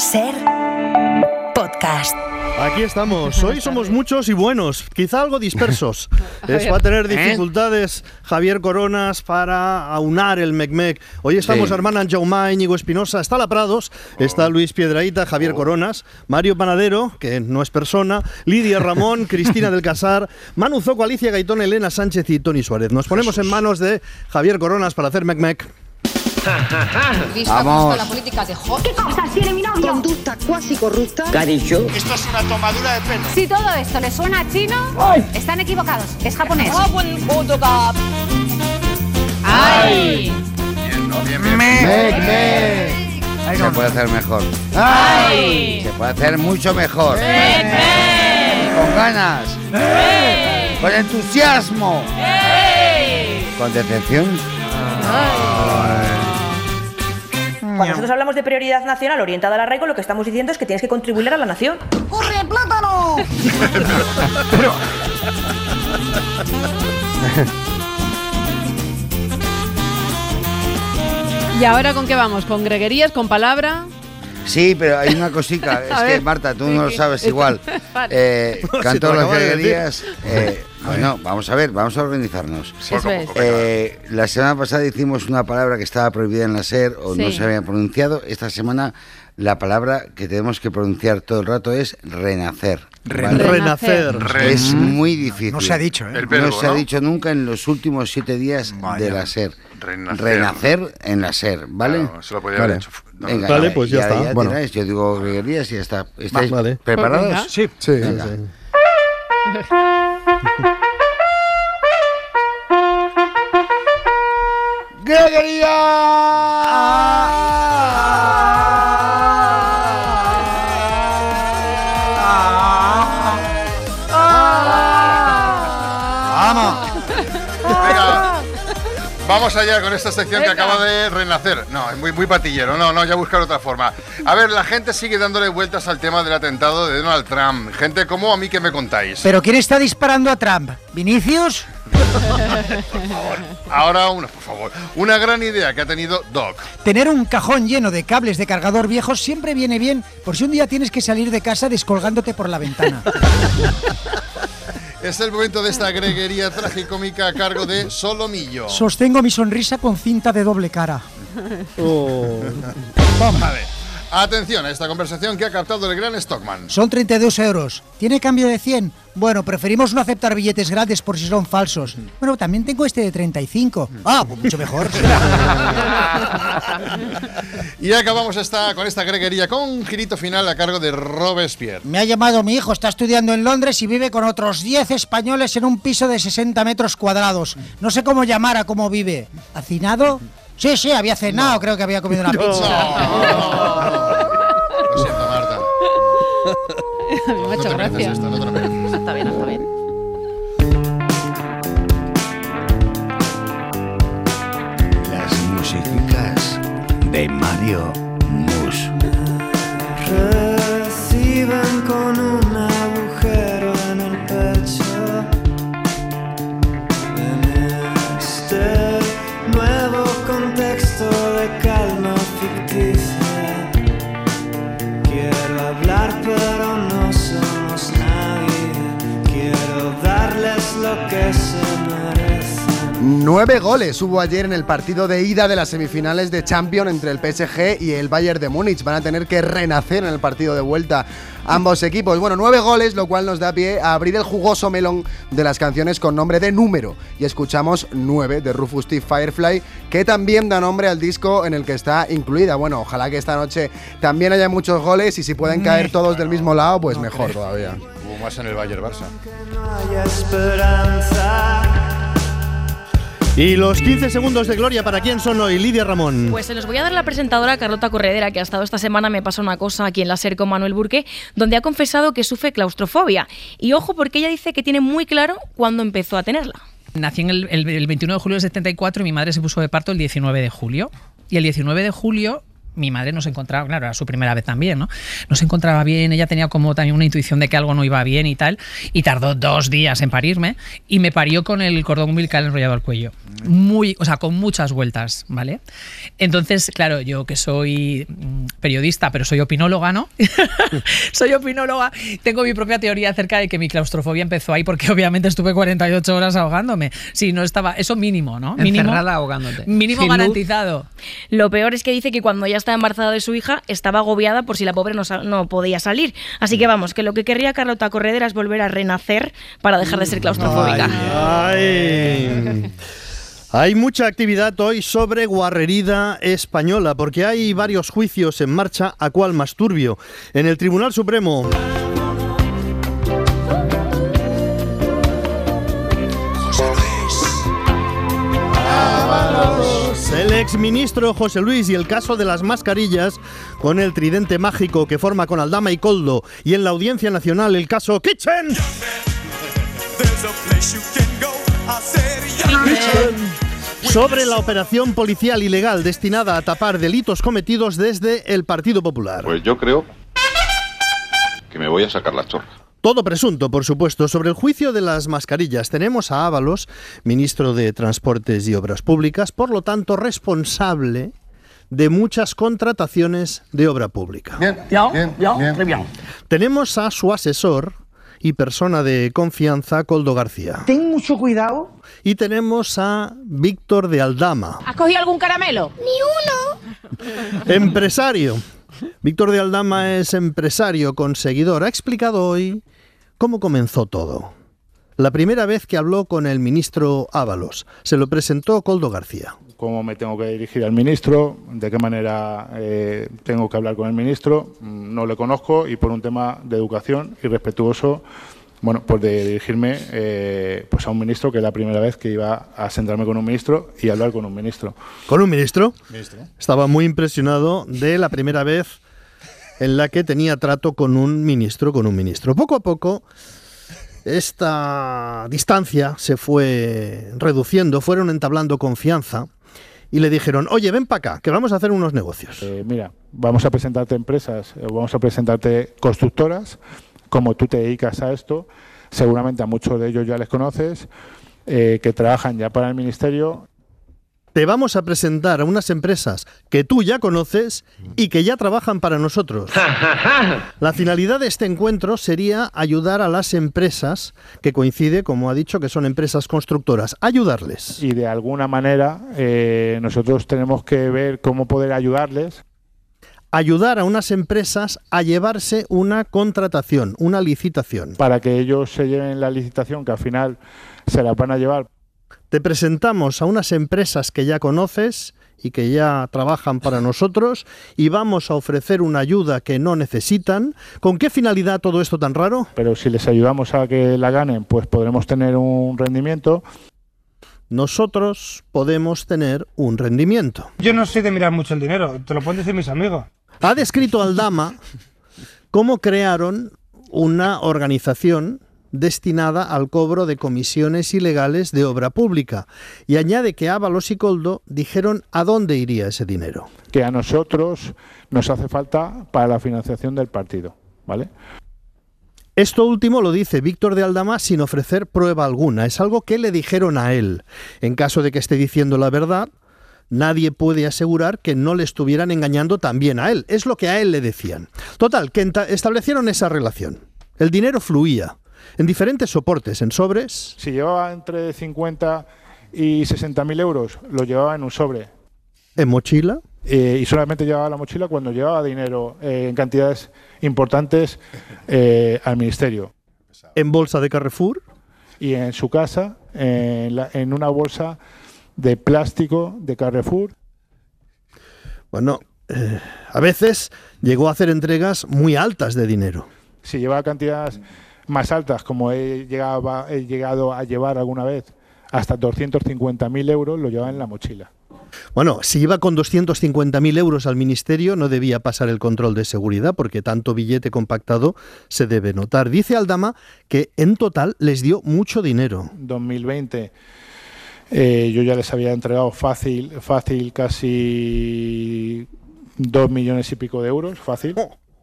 Ser Podcast. Aquí estamos. Hoy somos muchos y buenos, quizá algo dispersos. Va a tener dificultades Javier Coronas para aunar el Mecmec. Hoy estamos Armand Jaumá, Íñigo Espinosa, está La Prados, está Luis Piedrahita, Javier Coronas, Mario Panadero, que no es persona, Lidia Ramón, Cristina del Casar, Manu Zoco, Alicia Gaitón, Elena Sánchez y Toni Suárez. Nos ponemos en manos de Javier Coronas para hacer Mecmec. Vamos. La política de ¿Qué cosas tiene mi novio? Conducta cuasi corrupta. ¿Qué ha dicho? Esto es una tomadura de pelo. Si todo esto les suena a chino, están equivocados. Es japonés. ¡Ay! Bien, ¿no? Bien. Se puede hacer mejor. ¡Ay! Se puede hacer mucho mejor. Con ganas. Con entusiasmo. Con decepción. Cuando nosotros hablamos de prioridad nacional orientada al arraigo, lo que estamos diciendo es que tienes que contribuir a la nación. ¡Corre, plátano! ¿Y ahora con qué vamos? ¿Con greguerías? ¿Con palabra? Sí, pero hay una cosita. Es que, Marta, tú no lo sabes igual. Canto las greguerías. Bueno, vamos a ver, vamos a organizarnos. Eso es. La semana pasada hicimos una palabra que estaba prohibida en la SER o no se había pronunciado. Esta semana la palabra que tenemos que pronunciar todo el rato es renacer. ¿Vale? Renacer. Es muy difícil. No se ha dicho, ¿eh? El verbo, no se ha dicho nunca en los últimos 7 días de la SER. Renacer en la SER, ¿vale? Claro, se lo podía haber hecho. No, Venga, vale, pues ya está. Bueno. Yo digo greguerías y ya está. ¿Estáis preparados? Sí. Venga. Vamos allá con esta sección que acaba de renacer. No, es muy patillero. No, ya buscar otra forma. A ver, la gente sigue dándole vueltas al tema del atentado de Donald Trump. Gente, ¿cómo a mí que me contáis? ¿Pero quién está disparando a Trump? ¿Vinicius? Por favor. Ahora, por favor. Una gran idea que ha tenido Doc. Tener un cajón lleno de cables de cargador viejos siempre viene bien, por si un día tienes que salir de casa descolgándote por la ventana. Es el momento de esta greguería tragicómica a cargo de Solomillo. Sostengo mi sonrisa con cinta de doble cara. Vale. Atención a esta conversación que ha captado el gran Stockman. Son 32 euros. ¿Tiene cambio de 100? Bueno, preferimos no aceptar billetes grandes por si son falsos. Bueno, también tengo este de 35. Ah, pues mucho mejor. Y acabamos con esta greguería con un girito final a cargo de Robespierre. Me ha llamado mi hijo, está estudiando en Londres y vive con otros 10 españoles en un piso de 60 metros cuadrados. No sé cómo llamar a cómo vive. ¿Hacinado? Sí, había cenado, creo que había comido una pizza. Lo siento, Marta. A mí me ha hecho gracia. No te lo mereces. Está bien. Las musicas de Mario Mus. Reciben con un agujero en el pecho. En este nuevo contexto de calma ficticia, quiero hablar pero no somos nadie. Quiero darles lo que se merecen. 9 goles hubo ayer en el partido de ida de las semifinales de Champions entre el PSG y el Bayern de Múnich. Van a tener que renacer en el partido de vuelta ambos equipos. Bueno, 9 goles, lo cual nos da pie a abrir el jugoso melón de las canciones con nombre de número. Y escuchamos 9 de Rufus T. Firefly, que también da nombre al disco en el que está incluida. Bueno, ojalá que esta noche también haya muchos goles y si pueden caer todos del mismo lado, pues mejor todavía. Hubo más en el Bayern Barça. No hay esperanza. Y los 15 segundos de gloria, ¿para quién son hoy? Lidia Ramón. Pues se los voy a dar a la presentadora Carlota Corredera, que ha estado esta semana, me pasa una cosa aquí en la SER con Manuel Burque, donde ha confesado que sufre claustrofobia. Y ojo, porque ella dice que tiene muy claro cuándo empezó a tenerla. Nací en el 21 de julio del 74 y mi madre se puso de parto el 19 de julio. Y el 19 de julio mi madre no se encontraba, claro, era su primera vez también, ¿no? No se encontraba bien, ella tenía como también una intuición de que algo no iba bien y tal, y tardó 2 días en parirme, y me parió con el cordón umbilical enrollado al cuello. Con muchas vueltas, ¿vale? Entonces, claro, yo que soy periodista, pero soy opinóloga, ¿no? Soy opinóloga, tengo mi propia teoría acerca de que mi claustrofobia empezó ahí porque obviamente estuve 48 horas ahogándome. Sí, no estaba, eso mínimo, ¿no? Encerrada ahogándote. Mínimo garantizado. Lo peor es que dice que cuando ya estaba embarazada de su hija estaba agobiada por si la pobre no podía salir. Así que vamos, que lo que querría Carlota Corredera es volver a renacer para dejar de ser claustrofóbica. Hay mucha actividad hoy sobre guarrería española, porque hay varios juicios en marcha, a cuál más turbio. En el Tribunal Supremo. El exministro José Luis y el caso de las mascarillas con el tridente mágico que forma con Aldama y Koldo, y en la Audiencia Nacional el caso Kitchen. Sobre la operación policial ilegal destinada a tapar delitos cometidos desde el Partido Popular. Pues yo creo que me voy a sacar la chorra. Todo presunto, por supuesto. Sobre el juicio de las mascarillas tenemos a Ábalos, ministro de Transportes y Obras Públicas, por lo tanto responsable de muchas contrataciones de obra pública. Bien. Tenemos a su asesor y persona de confianza, Koldo García. Ten mucho cuidado. Y tenemos a Víctor de Aldama. ¿Has cogido algún caramelo? Ni uno. Empresario. Víctor de Aldama es empresario con seguidor. Ha explicado hoy cómo comenzó todo. La primera vez que habló con el ministro Ábalos, se lo presentó Koldo García. ¿Cómo me tengo que dirigir al ministro? ¿De qué manera tengo que hablar con el ministro? No le conozco y por un tema de educación y respetuoso, pues de dirigirme pues a un ministro, que es la primera vez que iba a sentarme con un ministro y hablar con un ministro. ¿Con un ministro? Estaba muy impresionado de la primera vez en la que tenía trato con un ministro. Poco a poco esta distancia se fue reduciendo, fueron entablando confianza y le dijeron: oye, ven para acá, que vamos a hacer unos negocios. Mira, vamos a presentarte empresas, vamos a presentarte constructoras. Como tú te dedicas a esto, seguramente a muchos de ellos ya les conoces, que trabajan ya para el ministerio. Te vamos a presentar a unas empresas que tú ya conoces y que ya trabajan para nosotros. La finalidad de este encuentro sería ayudar a las empresas, que coincide, como ha dicho, que son empresas constructoras, ayudarles. Y de alguna manera nosotros tenemos que ver cómo poder ayudarles. Ayudar a unas empresas a llevarse una contratación, una licitación. Para que ellos se lleven la licitación, que al final se la van a llevar. Te presentamos a unas empresas que ya conoces y que ya trabajan para nosotros y vamos a ofrecer una ayuda que no necesitan. ¿Con qué finalidad todo esto tan raro? Pero si les ayudamos a que la ganen, pues podremos tener un rendimiento. Nosotros podemos tener un rendimiento. Yo no soy de mirar mucho el dinero, te lo pueden decir mis amigos. Ha descrito Aldama cómo crearon una organización destinada al cobro de comisiones ilegales de obra pública y añade que Ábalos y Koldo dijeron a dónde iría ese dinero. Que a nosotros nos hace falta para la financiación del partido, ¿vale? Esto último lo dice Víctor de Aldama sin ofrecer prueba alguna. Es algo que le dijeron a él. En caso de que esté diciendo la verdad, nadie puede asegurar que no le estuvieran engañando también a él. Es lo que a él le decían. Total, que establecieron esa relación. El dinero fluía en diferentes soportes, en sobres. Si llevaba entre 50 y 60.000 euros, lo llevaba en un sobre. ¿En mochila? Y solamente llevaba la mochila cuando llevaba dinero en cantidades importantes al ministerio. ¿En bolsa de Carrefour? Y en su casa, en una bolsa de plástico de Carrefour. Bueno, a veces llegó a hacer entregas muy altas de dinero. Si llevaba cantidades más altas, como he llegado a llevar alguna vez, hasta 250.000 euros, lo llevaba en la mochila. Bueno, si iba con 250.000 euros al ministerio, no debía pasar el control de seguridad, porque tanto billete compactado se debe notar. Dice Aldama que en total les dio mucho dinero. 2020 yo ya les había entregado fácil casi 2 millones y pico de euros, fácil.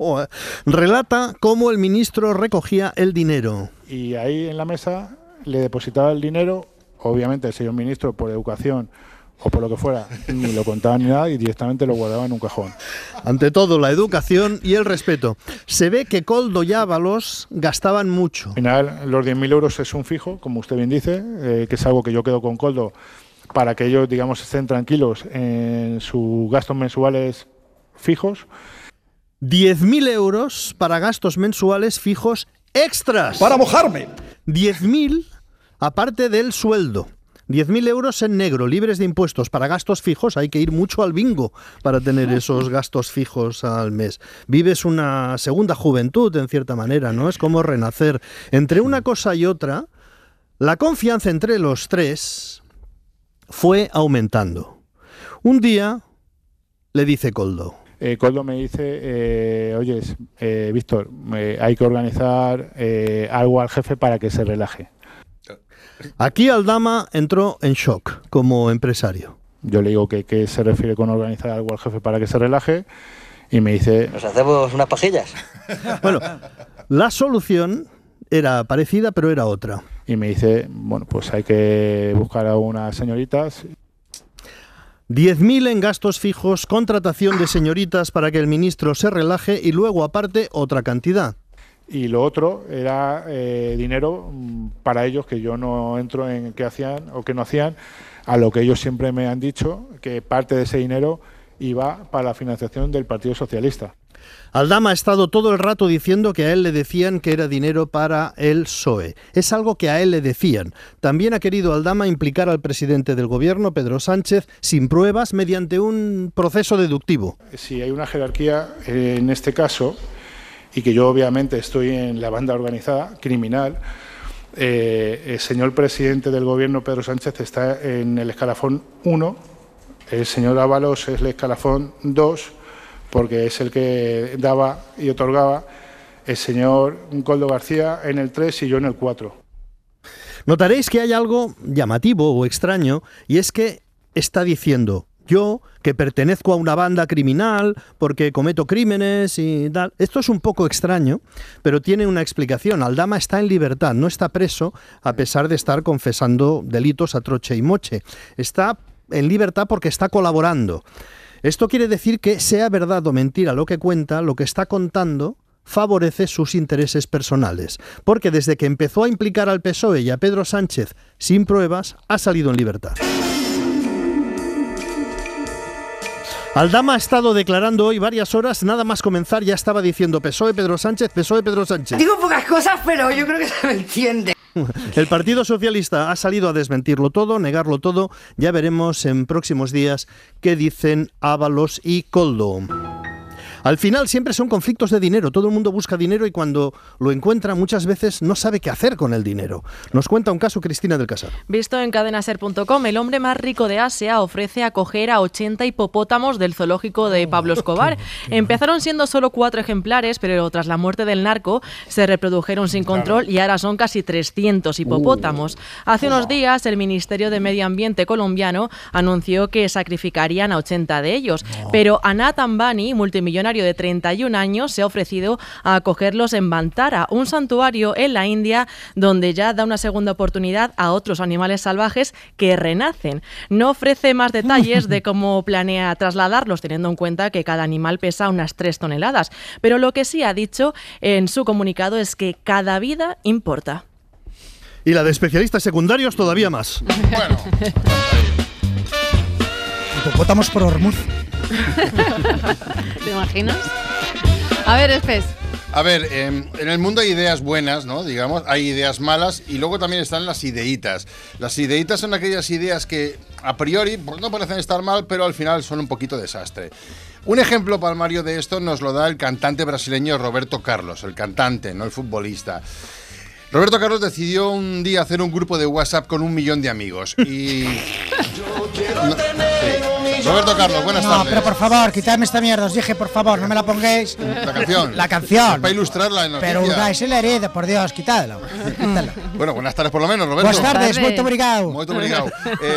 Relata cómo el ministro recogía el dinero. Y ahí en la mesa le depositaba el dinero, obviamente el señor ministro por educación o por lo que fuera, ni lo contaba ni nada y directamente lo guardaba en un cajón. Ante todo, la educación y el respeto. Se ve que Koldo y Ábalos gastaban mucho. Al final, los 10.000 euros es un fijo, como usted bien dice, que es algo que yo quedo con Koldo para que ellos, digamos, estén tranquilos en sus gastos mensuales fijos. 10.000 euros para gastos mensuales fijos extras. ¡Para mojarme! 10.000 aparte del sueldo. 10.000 euros en negro, libres de impuestos. Para gastos fijos hay que ir mucho al bingo para tener esos gastos fijos al mes. Vives una segunda juventud, en cierta manera, ¿no? Es como renacer. Entre una cosa y otra, la confianza entre los tres fue aumentando. Un día le dice Koldo. Koldo me dice, oye, Víctor, hay que organizar algo al jefe para que se relaje. Aquí Aldama entró en shock como empresario. Yo le digo que ¿qué se refiere con organizar algo al jefe para que se relaje? Y me dice... ¿Nos hacemos unas pajillas? Bueno, la solución era parecida, pero era otra. Y me dice, bueno, pues hay que buscar a unas señoritas. 10.000 en gastos fijos, contratación de señoritas para que el ministro se relaje y luego aparte otra cantidad. Y lo otro era dinero para ellos, que yo no entro en qué hacían o qué no hacían, a lo que ellos siempre me han dicho, que parte de ese dinero iba para la financiación del Partido Socialista. Aldama ha estado todo el rato diciendo que a él le decían que era dinero para el PSOE. Es algo que a él le decían. También ha querido Aldama implicar al presidente del gobierno, Pedro Sánchez, sin pruebas, mediante un proceso deductivo. Si hay una jerarquía en este caso, y que yo obviamente estoy en la banda organizada, criminal, el señor presidente del gobierno, Pedro Sánchez, está en el escalafón 1, el señor Ábalos es el escalafón 2, porque es el que daba y otorgaba, el señor Koldo García en el 3 y yo en el 4. Notaréis que hay algo llamativo o extraño, y es que está diciendo... Yo, que pertenezco a una banda criminal porque cometo crímenes y tal. Esto es un poco extraño, pero tiene una explicación. Aldama está en libertad, no está preso a pesar de estar confesando delitos a troche y moche. Está en libertad porque está colaborando. Esto quiere decir que, sea verdad o mentira lo que cuenta, lo que está contando favorece sus intereses personales. Porque desde que empezó a implicar al PSOE y a Pedro Sánchez sin pruebas, ha salido en libertad. Aldama ha estado declarando hoy varias horas, nada más comenzar ya estaba diciendo PSOE, Pedro Sánchez, PSOE, Pedro Sánchez. Digo pocas cosas, pero yo creo que se me entiende. El Partido Socialista ha salido a desmentirlo todo, negarlo todo. Ya veremos en próximos días qué dicen Ábalos y Koldo. Al final siempre son conflictos de dinero. Todo el mundo busca dinero y cuando lo encuentra muchas veces no sabe qué hacer con el dinero. Nos cuenta un caso Cristina del Casar. Visto en cadenaser.com, el hombre más rico de Asia ofrece acoger a 80 hipopótamos del zoológico de Pablo Escobar. Empezaron siendo solo 4 ejemplares, pero tras la muerte del narco se reprodujeron sin control y ahora son casi 300 hipopótamos. Hace unos días el Ministerio de Medio Ambiente colombiano anunció que sacrificarían a 80 de ellos, pero Anat Ambani, multimillonario de 31 años, se ha ofrecido a acogerlos en Bantara, un santuario en la India donde ya da una segunda oportunidad a otros animales salvajes que renacen. No ofrece más detalles de cómo planea trasladarlos, teniendo en cuenta que cada animal pesa unas 3 toneladas, pero lo que sí ha dicho en su comunicado es que cada vida importa. Y la de especialistas secundarios todavía más. Bueno. Hipopótamos por Hormuz. ¿Te imaginas? A ver, Espes. A ver, en el mundo hay ideas buenas, ¿no? Digamos, hay ideas malas y luego también están las ideitas. Las ideitas son aquellas ideas que a priori pues, no parecen estar mal, pero al final son un poquito desastre. Un ejemplo palmario de esto nos lo da el cantante brasileño Roberto Carlos, el cantante, no el futbolista. Roberto Carlos decidió un día hacer un grupo de WhatsApp con 1 millón de amigos y... Roberto Carlos, buenas No, tardes. pero por favor, quitadme esta mierda. Os dije, por favor, no me la pongáis. La canción. La canción. Para ilustrarla en Pero noticia. hurgáis en la herida, por Dios, quitadla. Bueno, buenas tardes por lo menos, Roberto. Buenas tardes, muito obrigado. Muy obrigado.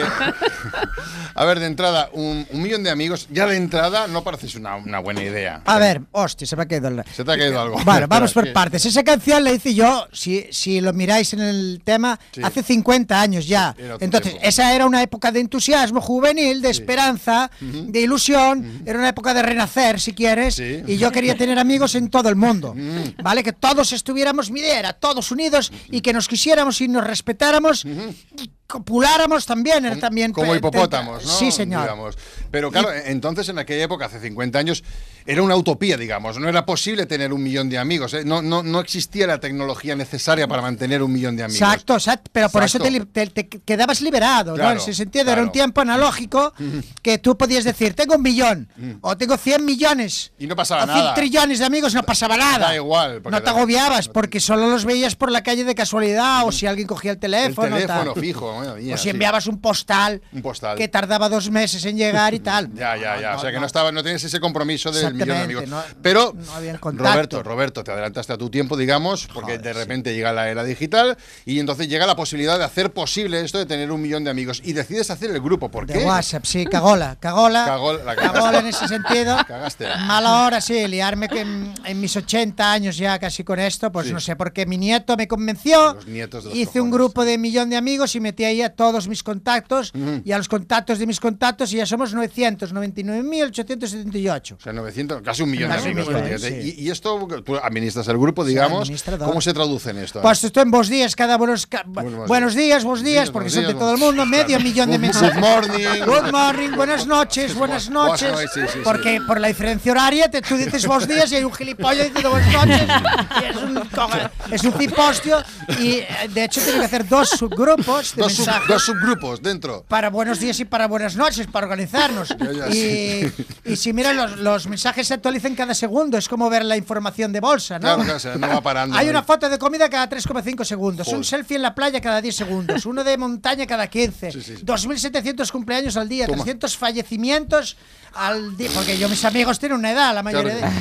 A ver, de entrada, un millón de amigos, ya de entrada no parece una buena idea. A ver, hostia, se me ha quedado. Se te ha caído algo. Bueno, vamos Espera, por partes. Esa canción la hice yo, si lo miráis en el tema, Sí. hace 50 años ya. Era otro Entonces, tiempo. esa era una época de entusiasmo juvenil, de esperanza, de ilusión. Era una época de renacer, si quieres. Y yo quería tener amigos en todo el mundo. ¿Vale? Que todos estuviéramos, mi idea era todos unidos y que nos quisiéramos y nos respetáramos. Y copuláramos también, era también Como hipopótamos, ¿no? Sí, señor. Digamos. Pero claro, entonces en aquella época, hace 50 años, era una utopía, digamos. No era posible tener 1 millón de amigos. No existía la tecnología necesaria para mantener 1 millón de amigos. Exacto, pero por Exacto. eso te quedabas liberado, Claro, ¿no? En ese sentido, claro. era un tiempo analógico que tú podías decir, tengo 1 millón, o tengo 100 millones, Y no pasaba o 100 nada. trillones de amigos, no pasaba nada. Da igual. porque No te agobiabas, porque solo los veías por la calle de casualidad, o si alguien cogía el el teléfono. teléfono tal. fijo. madre mía, O si sí. enviabas un postal, que tardaba 2 meses en llegar y tal. Ya. O sea que no tenías ese compromiso del millón de amigos. Exactamente, Pero, no había contacto. Roberto, te adelantaste a tu tiempo, digamos, porque de repente llega la era digital y entonces llega la posibilidad de hacer posible esto de tener 1 millón de amigos. Y decides hacer el grupo. ¿Por De qué? WhatsApp, sí, cagola. La Cagola en ese sentido. Cagaste. Mala hora, sí, liarme que en mis 80 años ya casi con esto, pues Sí. no sé, porque mi nieto me convenció, Los nietos de los hice un grupo de 1 millón de amigos y metí ahí a todos mis contactos y a los contactos de mis contactos y ya somos 999.878. O sea, 900, casi 1 millón de Casi amigos. 1 millón, prácticamente. sí. Y esto, tú administras el grupo, digamos. administrador. ¿Cómo se traduce en esto? Pues esto en vos días, cada buenos días, vos días, porque buenos son de días, todo el mundo, medio millón de Good mensajes. morning. Good morning, buenas noches, buenas noches. Sí. Porque por la diferencia horaria tú dices vos días y hay un gilipollas diciendo buenas noches. Y es un cipostio y de hecho tiene que hacer 2 subgrupos de mensajes. 2 subgrupos dentro. Para buenos días y para buenas noches, para organizarnos. Ya, Y si miran, los mensajes se actualizan cada segundo. Es como ver la información de bolsa, ¿no? Claro, o sea, no va parando. Hay una foto de comida cada 3,5 segundos. Joder. Un selfie en la playa cada 10 segundos. Uno de montaña cada 15. 2.700 cumpleaños al día. 300 fallecimientos al día. Porque mis amigos tienen una edad, la mayoría de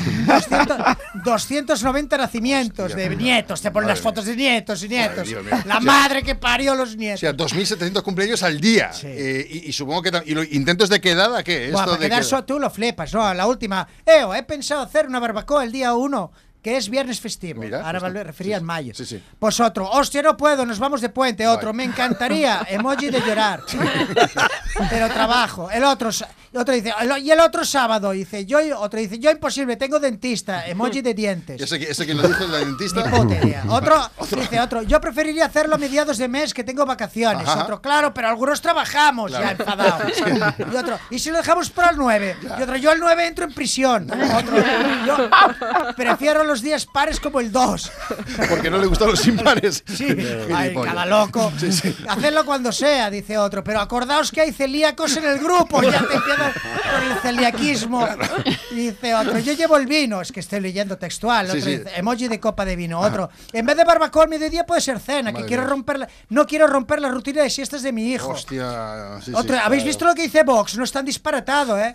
290 nacimientos de nietos. Te ponen las fotos de nietos y nietos. Dios mío. La madre que parió los nietos. O sea, 2.700 cumpleaños al día. Y supongo que. ¿Y los intentos de quedada qué? Buah, Esto para de quedar que- solo tú lo flipas, ¿no? La última. He pensado hacer una barbacoa el día 1, que es viernes festivo. Mira, Ahora pues me refería al mayo. Sí. Pues otro, hostia, no puedo, nos vamos de puente. Otro, me encantaría, emoji de llorar. Pero trabajo. El otro dice, y el otro sábado, dice, otro dice, yo imposible, tengo dentista, emoji de dientes. ¿Ese que lo dice el dentista? Ni puta idea. Otro, yo preferiría hacerlo a mediados de mes que tengo vacaciones. Ajá. Otro, claro, pero algunos trabajamos, Claro. ya enfadado. Y otro, ¿y si lo dejamos para el 9? Y otro, yo el 9 entro en prisión. Otro, yo prefiero los días pares como el 2. Porque no le gustan los impares. Sí, ay, cada loco. Hacedlo cuando sea, dice otro. Pero acordaos que hay celíacos en el grupo. Ya te empiezan con el celiaquismo. Dice otro, yo llevo el vino. Es que estoy leyendo textual. Otro dice, emoji de copa de vino. Otro, en vez de barbacoa al mediodía puede ser cena. Madre Que mía. no quiero romper la rutina de siestas de mi hijo. Hostia. Sí, Otro, ¿habéis visto lo que dice Vox? No es tan disparatado, ¿eh?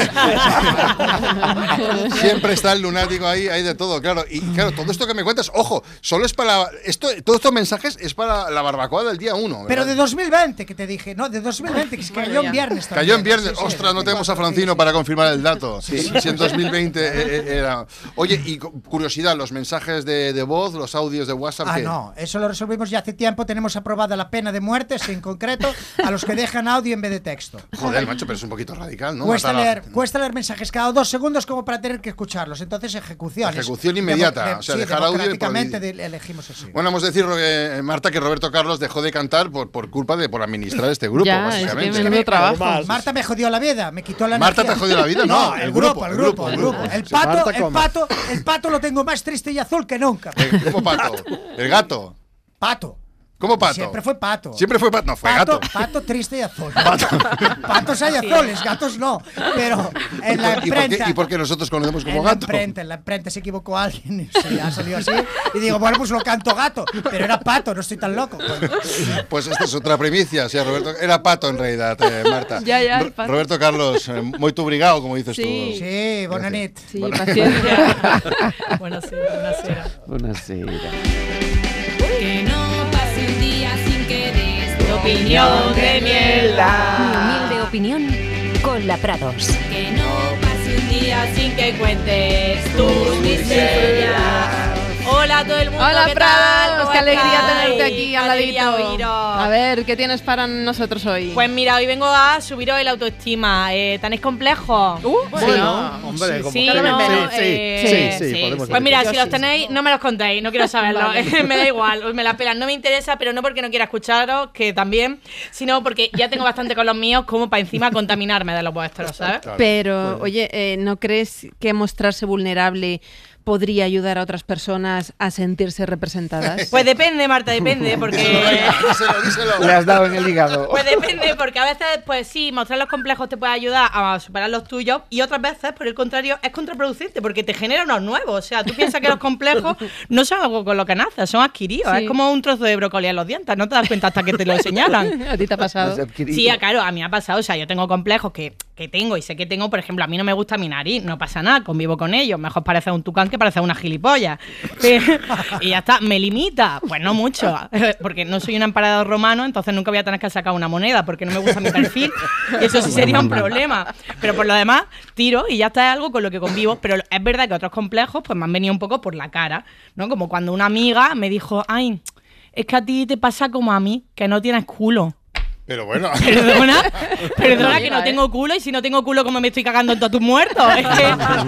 Siempre está el lunático ahí, hay de todo, claro. Y claro, todo esto que me cuentas, ojo, solo es para. Todos estos mensajes es para la barbacoa del día 1. Pero de 2020, que te dije, no, de 2020, que cayó en viernes también. Cayó en viernes. Sí, sí, Ostras, no 24, tenemos a Francino para confirmar el dato. Si en 2020 era. Oye, y curiosidad, los mensajes de voz, los audios de WhatsApp. Ah, ¿qué? no, eso lo resolvimos ya hace tiempo. Tenemos aprobada la pena de muertes, en concreto, a los que dejan audio en vez de texto. Joder, macho, pero es un poquito radical, ¿no? Cuesta Matar a- leer mensajes cada 2 segundos como para tener que escucharlos. Entonces, ejecuciones. Ejecución inmediata, o sea, dejar audio y por democráticamente vídeo. elegimos así. Bueno, vamos a decir, Marta, que Roberto Carlos dejó de cantar por culpa de por administrar este grupo, Ya, básicamente. es que menudo trabajo. Marta me jodió la vida, me quitó la ¿Marta energía. te jodió la vida? No, el grupo. El Marta, pato lo tengo más triste y azul que nunca. ¿Cómo pato? ¿El gato? Pato. ¿Cómo pato? Siempre fue pato. Siempre fue pato. No, fue gato. Pato triste y azul. Patos hay azules, gatos no. Pero en la imprenta. ¿Y por qué nosotros conocemos como en gato? En la imprenta se equivocó alguien y se ha salido así. Y digo, bueno, pues lo canto gato. Pero era pato, no estoy tan loco. Pues esta es otra primicia. Sí, Roberto. Era pato en realidad, Marta. Ya, Roberto Carlos, muy tu brigado, como dices tú. Sí, bona nit. Sí, paciencia. Buenasera. Que no pase un día sin que des tu opinión de mierda. Mi humilde opinión con la Prados. Que no pase un día sin que cuentes tus miserias. Hola a todo el mundo. Hola, ¿qué Prados, tal? qué alegría estáis? tenerte aquí Qué al alegría ladito. oíros. A ver, ¿qué tienes para nosotros hoy? Pues mira, hoy vengo a subiros el autoestima. ¿Tenéis complejos? Bueno, hombre, como sí, que no, sí, podemos Pues mira, decir. si los tenéis, no me los contéis, no quiero saberlo. Vale. Me da igual, me la pelan. No me interesa, pero no porque no quiera escucharos, que también, sino porque ya tengo bastante con los míos como para encima contaminarme de los vuestros, ¿sabes? Pero, oye, ¿no crees que mostrarse vulnerable podría ayudar a otras personas a sentirse representadas? Pues depende, Marta, depende, porque... Díselo. Le has dado en el hígado. Pues depende, porque a veces, pues sí, mostrar los complejos te puede ayudar a superar los tuyos y otras veces, por el contrario, es contraproducente porque te genera unos nuevos. O sea, tú piensas que los complejos no son algo con lo que naces, son adquiridos. Sí. Es como un trozo de brócoli en los dientes, no te das cuenta hasta que te lo señalan. ¿A ti te ha pasado? Sí, claro, a mí me ha pasado. O sea, yo tengo complejos que tengo y sé que tengo, por ejemplo, a mí no me gusta mi nariz, no pasa nada, convivo con ellos. Mejor parece un tucán que parece una gilipollas. Y ya está, ¿me limita? Pues no mucho, porque no soy un emperador romano, entonces nunca voy a tener que sacar una moneda porque no me gusta mi perfil. Y eso sí sería un problema. Pero por lo demás, tiro y ya está, es algo con lo que convivo. Pero es verdad que otros complejos pues me han venido un poco por la cara, ¿no? Como cuando una amiga me dijo, ay, es que a ti te pasa como a mí, que no tienes culo. Pero bueno. Perdona que no tengo culo, y si no tengo culo, ¿cómo me estoy cagando en todos tus muertos? Es que...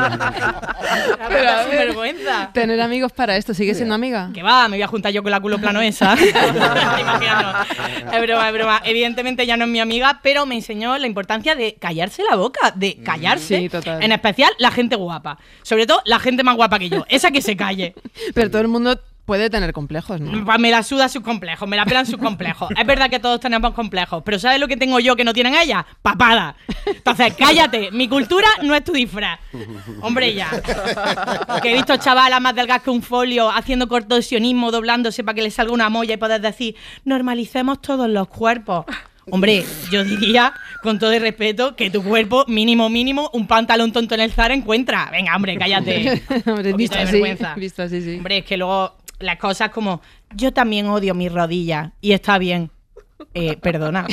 Pero a ver, vergüenza. tener amigos para esto, ¿sigues siendo amiga? Que va, me voy a juntar yo con la culo plano esa. Imaginaos. Es broma. Evidentemente ya no es mi amiga, pero me enseñó la importancia de callarse la boca, de callarse. Sí, total. En especial la gente guapa. Sobre todo la gente más guapa que yo. Esa que se calle. Pero todo el mundo puede tener complejos, ¿no? Me la suda sus complejos, me la pelan sus complejos. Es verdad que todos tenemos complejos, pero ¿sabes lo que tengo yo que no tienen ellas? Papada. Entonces, cállate, mi cultura no es tu disfraz. Hombre, ya. Que he visto chavalas más delgadas que un folio haciendo contorsionismo, doblándose para que le salga una molla y poder decir, normalicemos todos los cuerpos. Hombre, yo diría, con todo el respeto, que tu cuerpo, mínimo, un pantalón tonto en el Zara encuentra. Venga, hombre, cállate. Hombre, visto así, sí. Hombre, es que luego las cosas como, yo también odio mis rodillas, y está bien. Perdona.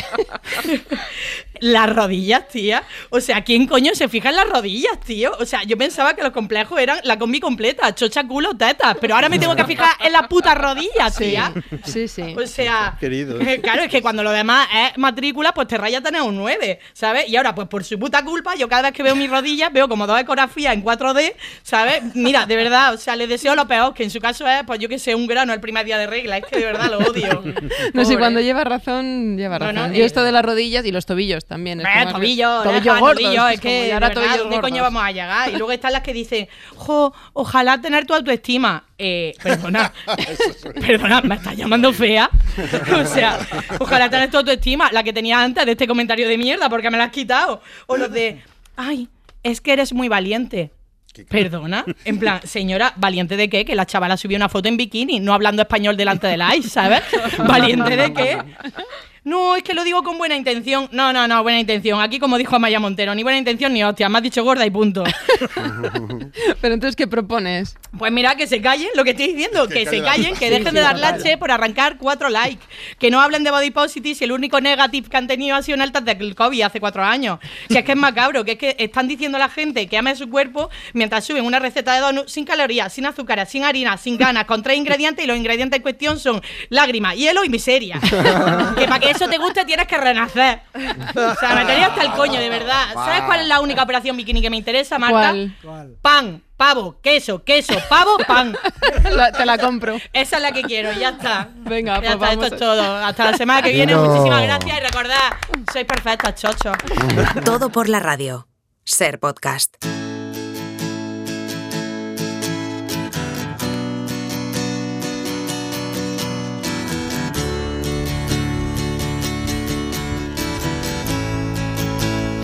Las rodillas, tía. O sea, ¿quién coño se fija en las rodillas, tío? O sea, yo pensaba que los complejos eran la combi completa, chocha, culo, tetas. Pero ahora me tengo que fijar en las putas rodillas, tía. Sí. O sea, querido. Claro, es que cuando lo demás es matrícula, pues te raya tener un 9, ¿sabes? Y ahora, pues por su puta culpa, yo cada vez que veo mis rodillas, veo como 2 ecografías en 4D, ¿sabes? Mira, de verdad, o sea, les deseo lo peor, que en su caso es, pues yo que sé, un grano el primer día de regla. Es que de verdad lo odio. No sé, cuando lleva razón, lleva razón. No, yo esto de las rodillas y los tobillos también. Tobillo gordos. Es que y ahora ¿dónde coño vamos a llegar? Y luego están las que dicen, ojalá tener tu autoestima. Perdona, ¿me estás llamando fea? O sea, ojalá tener tu autoestima, la que tenía antes de este comentario de mierda, porque me la has quitado. O los de, ay, es que eres muy valiente. Perdona, en plan, señora, ¿valiente de qué? Que la chavala subió una foto en bikini, no hablando español delante del ice, ¿sabes? ¿Valiente de qué? No, es que lo digo con buena intención. No, buena intención. Aquí, como dijo Amaya Montero, ni buena intención ni hostia, me has dicho gorda y punto. Pero entonces, ¿qué propones? Pues mira, que se callen, lo que estoy diciendo, que se callen, que dejen de dar lache por arrancar 4 likes, que no hablen de body positive si el único negative que han tenido ha sido en altas del COVID hace 4 años. Que es macabro, que es que están diciendo a la gente que ame su cuerpo mientras suben una receta de donut sin calorías, sin azúcar, sin harina, sin ganas, con 3 ingredientes, y los ingredientes en cuestión son lágrimas, hielo y miseria. Que para que eso te guste tienes que renacer. O sea, me tenía hasta el coño, de verdad. ¿Sabes cuál es la única operación bikini que me interesa, Marta? ¿Cuál? Pan, pavo, queso, pavo, pan. Te la compro. Esa es la que quiero, ya está. Venga, ya pues está, vamos. esto es todo. Hasta la semana que viene, muchísimas gracias, y recordad, sois perfectas, chocho. Todo por la radio. Ser podcast.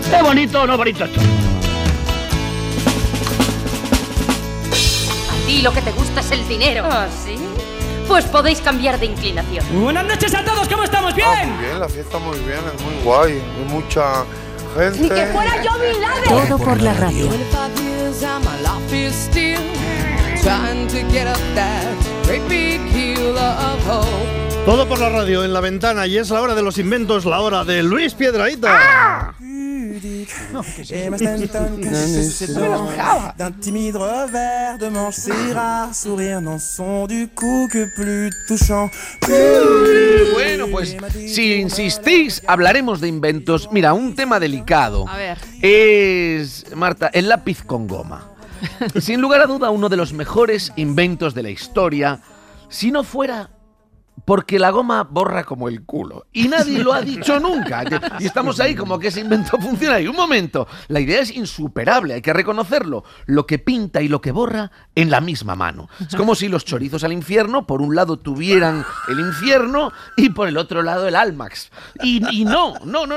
¿Es bonito o no bonito esto? A ti lo que te gusta es el dinero. ¿Ah, sí? Pues podéis cambiar de inclinación. Buenas noches a todos, ¿cómo estamos? ¿Bien? Muy bien, la fiesta muy bien, es muy guay. Hay mucha gente. ¡Ni que fuera yo Bin Laden! Todo por la radio. Todo por la radio en la ventana y es la hora de los inventos, la hora de Luis Piedrahita. ¡Ah! Bueno, pues si insistís, hablaremos de inventos. Mira, un tema delicado. A ver. Es, Marta, el lápiz con goma. Sin lugar a duda, uno de los mejores inventos de la historia, si no fuera porque la goma borra como el culo. Y nadie lo ha dicho nunca. Y estamos ahí como que ese invento funciona. Y un momento, la idea es insuperable, hay que reconocerlo. Lo que pinta y lo que borra en la misma mano. Es como si los chorizos al infierno, por un lado tuvieran el infierno y por el otro lado el Almax. Y no.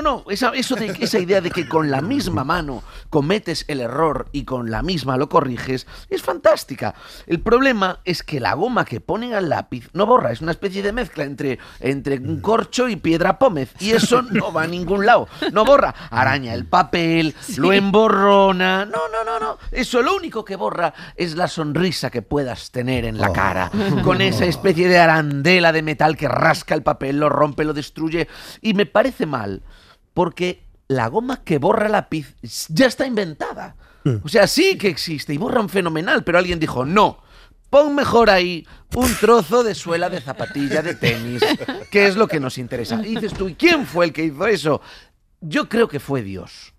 Esa idea de que con la misma mano cometes el error y con la misma lo corriges, es fantástica. El problema es que la goma que ponen al lápiz no borra, es una especie de mezcla entre un corcho y piedra pómez, y eso no va a ningún lado, no borra, araña el papel, lo emborrona, no, eso lo único que borra es la sonrisa que puedas tener en la cara, con esa especie de arandela de metal que rasca el papel, lo rompe, lo destruye, y me parece mal, porque la goma que borra lápiz ya está inventada, o sea, sí que existe, y borran fenomenal, pero alguien dijo, no, pon mejor ahí un trozo de suela de zapatilla de tenis, que es lo que nos interesa. Y dices tú, ¿y quién fue el que hizo eso? Yo creo que fue Dios.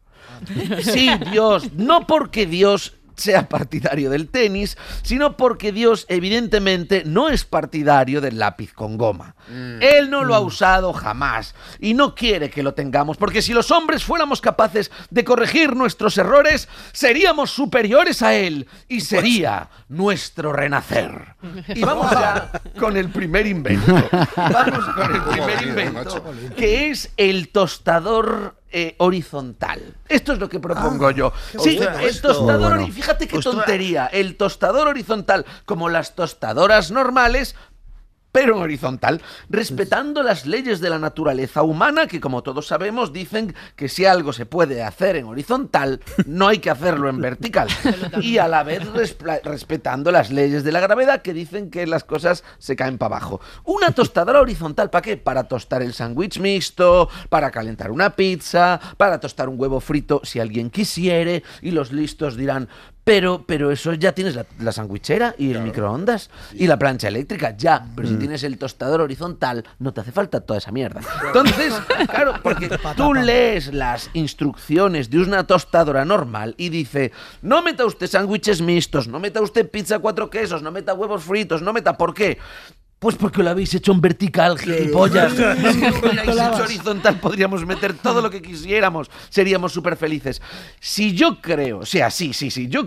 Sí, Dios. No porque Dios sea partidario del tenis, sino porque Dios evidentemente no es partidario del lápiz con goma. Él no lo ha usado jamás y no quiere que lo tengamos, porque si los hombres fuéramos capaces de corregir nuestros errores, seríamos superiores a él y sería nuestro renacer. Y vamos ya con el primer invento. Vamos con el primer invento, que es el tostador horizontal. Esto es lo que propongo yo. Sí, el tostador, fíjate qué tontería, el tostador horizontal, como las tostadoras normales, pero en horizontal, respetando las leyes de la naturaleza humana, que como todos sabemos dicen que si algo se puede hacer en horizontal, no hay que hacerlo en vertical. Y a la vez respetando las leyes de la gravedad, que dicen que las cosas se caen para abajo. Una tostadora horizontal, ¿para qué? Para tostar el sándwich mixto, para calentar una pizza, para tostar un huevo frito si alguien quisiere, y los listos dirán, pero eso ya tienes la sandwichera y el microondas y la plancha eléctrica, ya, pero si tienes el tostador horizontal no te hace falta toda esa mierda. Entonces, claro, porque tú lees las instrucciones de una tostadora normal y dice, no meta usted sándwiches mixtos, no meta usted pizza 4 quesos, no meta huevos fritos, no meta, ¿por qué? Pues porque lo habéis hecho en vertical, gilipollas. Si lo hubierais hecho horizontal podríamos meter todo lo que quisiéramos. Seríamos súper felices. Si yo creo, o sea, sí, si yo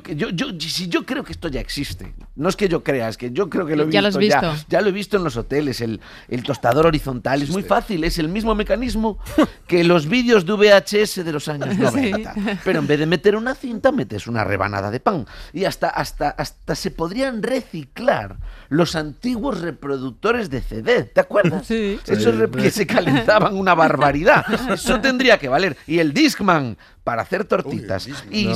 creo que esto ya existe. No es que yo crea, es que yo creo que lo he visto. Ya lo has visto. Ya lo he visto en los hoteles, el tostador horizontal. Es muy fácil, es el mismo mecanismo que los vídeos de VHS de los años 90. Sí. Pero en vez de meter una cinta, metes una rebanada de pan. Y hasta se podrían reciclar los antiguos reproductores de CD, ¿te acuerdas? Sí. Esos que se calentaban una barbaridad. Eso tendría que valer. Y el Discman para hacer tortitas.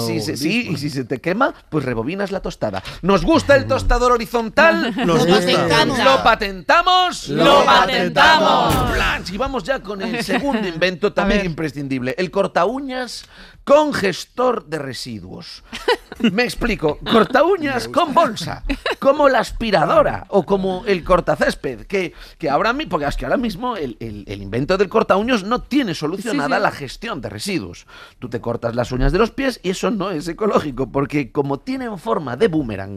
Si se te quema, pues rebobinas la tostada. ¿Nos gusta el tostador horizontal? Nos gusta. ¿Lo patentamos? ¡Lo patentamos! Y vamos ya con el segundo invento también imprescindible. El cortaúñas con gestor de residuos. Me explico. Cortaúñas con bolsa. Como la aspiradora o como el cortacésped. Que ahora mismo el invento del cortaúñas no tiene solucionada la gestión de residuos. Tú te cortas las uñas de los pies y eso no es ecológico, porque como tienen forma de boomerang,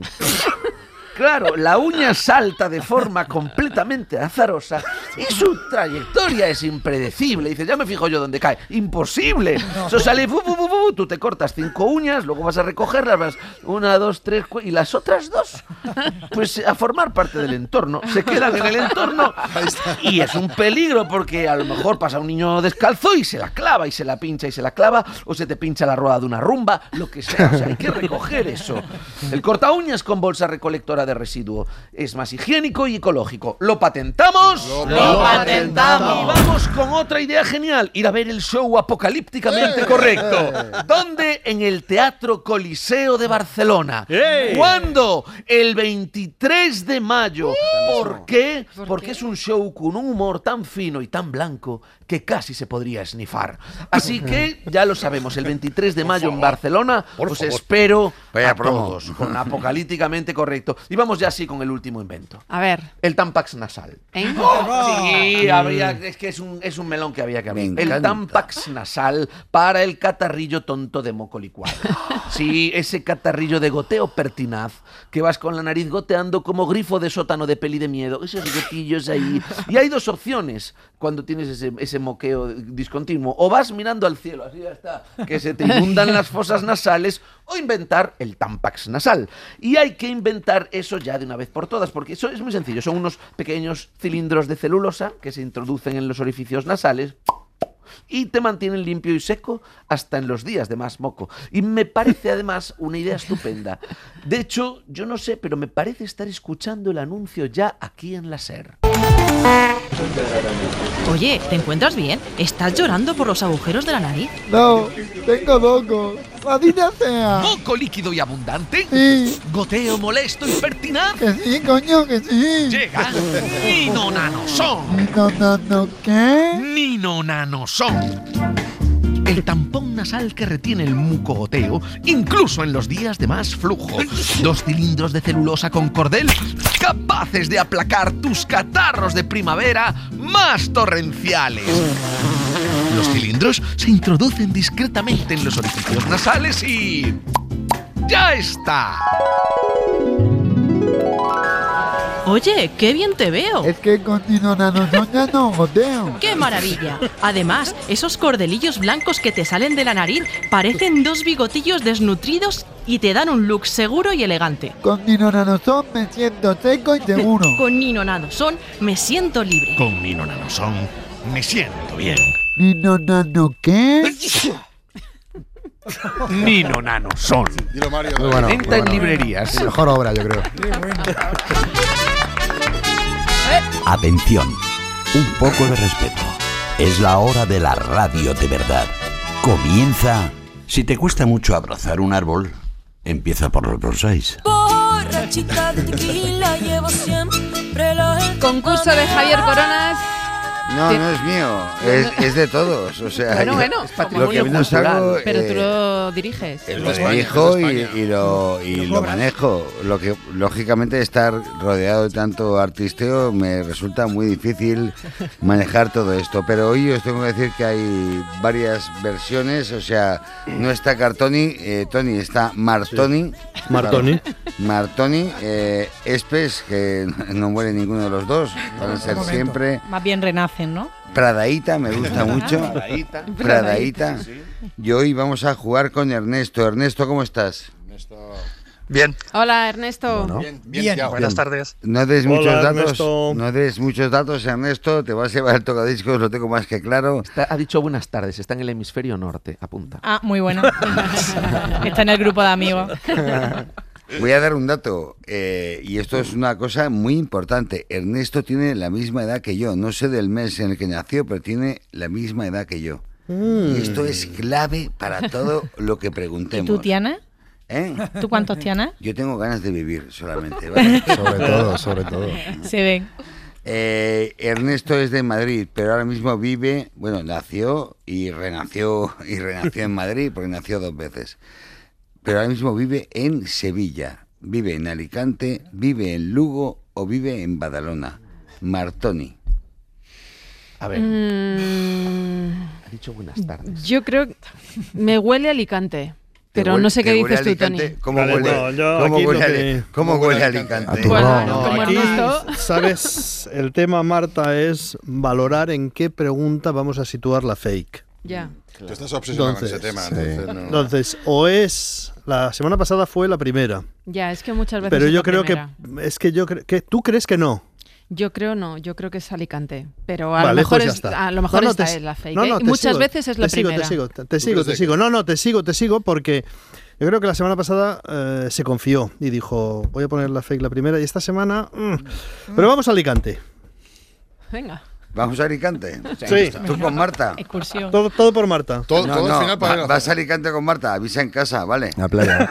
claro, la uña salta de forma completamente azarosa y su trayectoria es impredecible. Dices, ya me fijo yo dónde cae. ¡Imposible! Eso sale tú te cortas 5 uñas, luego vas a recogerlas, vas 1, 2, 3, y las otras 2, pues a formar parte del entorno, se quedan en el entorno y es un peligro porque a lo mejor pasa un niño descalzo y se la clava y se la pincha y se la clava, o se te pincha la rueda de una rumba, lo que sea, o sea, hay que recoger eso. El corta uñas con bolsa recolectora de residuo es más higiénico y ecológico. ¿Lo patentamos? ¡Lo patentamos! Y vamos con otra idea genial, ir a ver el show apocalípticamente correcto. ¿Dónde? En el Teatro Coliseo de Barcelona. ¿Cuándo? El 23 de mayo. ¿Por qué? Porque es un show con un humor tan fino y tan blanco que casi se podría esnifar. Así que ya lo sabemos, el 23 de mayo en Barcelona os espero a todos con apocalípticamente correcto. Y vamos ya así con el último invento. A ver. El Tampax nasal. ¿Eh? Sí, es que es un melón que había que abrir. El Tampax nasal para el catarrillo tonto de moco licuado. Sí, ese catarrillo de goteo pertinaz que vas con la nariz goteando como grifo de sótano de peli de miedo. Esos gotillos ahí. Y hay 2 opciones cuando tienes ese moqueo discontinuo. O vas mirando al cielo, así ya está, que se te inundan las fosas nasales, o inventar el Tampax nasal. Y hay que inventar eso ya de una vez por todas, porque eso es muy sencillo. Son unos pequeños cilindros de celulosa que se introducen en los orificios nasales y te mantienen limpio y seco hasta en los días de más moco. Y me parece además una idea estupenda. De hecho, yo no sé, pero me parece estar escuchando el anuncio ya aquí en la SER. Oye, ¿te encuentras bien? ¿Estás llorando por los agujeros de la nariz? No, tengo moco. Maldita sea. ¿Moco líquido y abundante? Sí. ¿Goteo molesto y pertinaz? Que sí, coño, que sí. Llega Nino Nanoson. ¿No qué? Nino Nanoson. El tampón nasal que retiene el mucogoteo, incluso en los días de más flujo. 2 cilindros de celulosa con cordel, capaces de aplacar tus catarros de primavera más torrenciales. Los cilindros se introducen discretamente en los orificios nasales y... ¡ya está! Oye, qué bien te veo. Es que con Nino Nanoson ya no goteo. ¡Qué maravilla! Además, esos cordelillos blancos que te salen de la nariz parecen 2 bigotillos desnutridos y te dan un look seguro y elegante. Con Nino Nanoson me siento seco y seguro. Con Nino Nanoson me siento libre. Con Nino Nanoson me siento bien. ¿Nino Nano qué? Nino Nanoson. Dilo, Mario. Muy bueno, Venta en librerías. La mejor obra, yo creo. Atención, un poco de respeto. Es la hora de la radio de verdad. Comienza. Si te cuesta mucho abrazar un árbol, empieza por los bonsáis. Borrachita de tequila, llevo siempre la... Concurso de Javier Coronas. No, no es mío, es de todos. O sea, Bueno, lo que menos hago, pero tú lo diriges. lo dirijo y lo manejo. Lo que, lógicamente, estar rodeado de tanto artisteo me resulta muy difícil manejar todo esto. Pero hoy os tengo que decir que hay varias versiones. O sea, no está Cartoni, Tony, está Martoni. Sí. Martoni. Espes, que no muere ninguno de los dos. Van a ser siempre... Más bien renacen, ¿no? Pradaíta, me gusta mucho. Pradaíta. Y hoy vamos a jugar con Ernesto. Ernesto, ¿cómo estás? Bien. Hola, Ernesto. Bueno, bien. Buenas tardes. No des Hola, muchos datos. Ernesto. No des muchos datos, Ernesto. Te vas a llevar el tocadiscos, lo tengo más que claro. Ha dicho buenas tardes, está en el hemisferio norte, apunta. Ah, muy bueno. Está en el grupo de amigos. Voy a dar un dato, y esto es una cosa muy importante. Ernesto tiene la misma edad que yo. No sé del mes en el que nació, pero tiene la misma edad que yo. Y esto es clave para todo lo que preguntemos. ¿Y tú tienes? ¿Eh? ¿Tú cuántos tienes? Yo tengo ganas de vivir solamente, ¿vale? sobre todo. Se ven. Ernesto es de Madrid, pero ahora mismo vive, bueno, nació y renació en Madrid, porque nació 2 veces. Pero ahora mismo vive en Sevilla, vive en Alicante, vive en Lugo o vive en Badalona. Martoni. A ver. Ha dicho buenas tardes. Yo creo que me huele a Alicante. Pero no sé qué dices tú, Tony. ¿Cómo huele Alicante? Aquí, ¿sabes? El tema, Marta, es valorar en qué pregunta vamos a situar la fake. Ya. Tú estás obsesionado con ese tema. Entonces, o es... La semana pasada fue la primera. Ya, es que muchas veces pero es yo la creo primera. que tú crees que no. Yo creo no, yo creo que es Alicante. Pero a Vale, lo mejor, pues ya está. A lo mejor No, esta te- es la fake. no, no, ¿eh? te Muchas sigo, veces es la primera. Te sigo. No, te sigo porque yo creo que la semana pasada se confió y dijo, voy a poner la fake la primera y esta semana... Pero vamos a Alicante. Venga. ¿Vamos a Alicante? Sí. ¿Tú con Marta? Excursión. Todo por Marta. Todo al final para vas a Alicante con Marta, avisa en casa, ¿vale? La playa.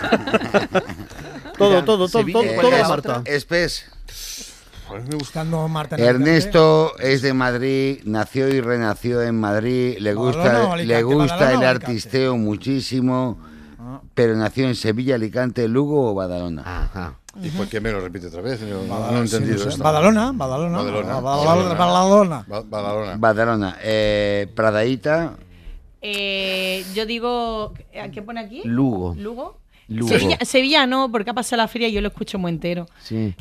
Todo Sevilla, Marta. Espes. Buscando Marta en Ernesto es de Madrid, nació y renació en Madrid, le gusta el artisteo muchísimo, pero nació en Sevilla, Alicante, Lugo o Badalona. Ajá. ¿Y por qué me lo repite otra vez? No he entendido esto. Badalona. Badalona. Pradaíta. Yo digo, ¿qué pone aquí? Lugo. ¿Lugo? Lugo. Sevilla no, porque ha pasado la feria y yo lo escucho muy entero. Sí.